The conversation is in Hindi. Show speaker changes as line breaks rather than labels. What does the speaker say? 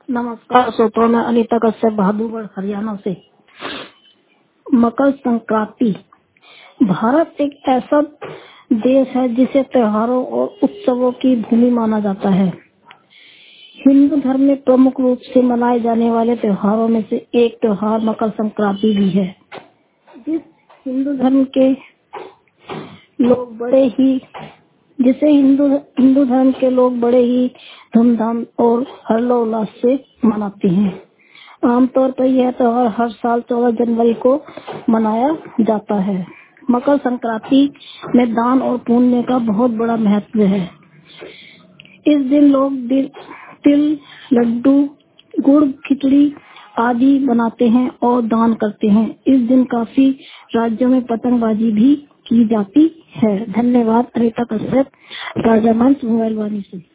नमस्कार श्रोताओं, मैं अनीता कश्यप बहादुरगढ़ हरियाणा से। मकर संक्रांति भारत एक ऐसा देश है जिसे त्योहारों और उत्सवों की भूमि माना जाता है। हिंदू धर्म में प्रमुख रूप से मनाए जाने वाले त्योहारों में से एक त्योहार मकर संक्रांति भी है, जिस हिंदू धर्म के लोग बड़े ही जिसे हिंदू हिंदू धर्म के लोग बड़े ही धूमधाम और हर्षोल्लास से मनाते हैं। आमतौर पर यह त्योहार हर साल 14 जनवरी को मनाया जाता है। मकर संक्रांति में दान और पुण्य का बहुत बड़ा महत्व है। इस दिन लोग तिल, लड्डू, गुड़, खिचड़ी आदि बनाते हैं और दान करते हैं। इस दिन काफी राज्यों में पतंगबाजी भी की जाती है। धन्यवाद। अनीता कश्यप, राजा मंच, मोबाइल वाणी से।